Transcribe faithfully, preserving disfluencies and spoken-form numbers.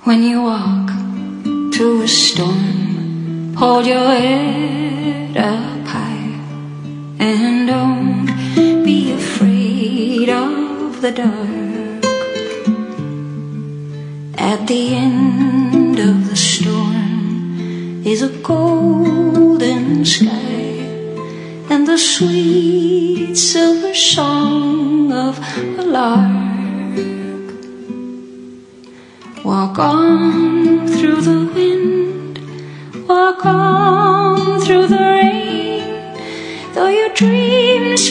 When you walk through a storm, hold your head up high, and don't be afraid of the dark. At the end of the storm is a golden sky and the sweet silver song of a lark. Walk on through the wind, walk on through the rain, though your dreams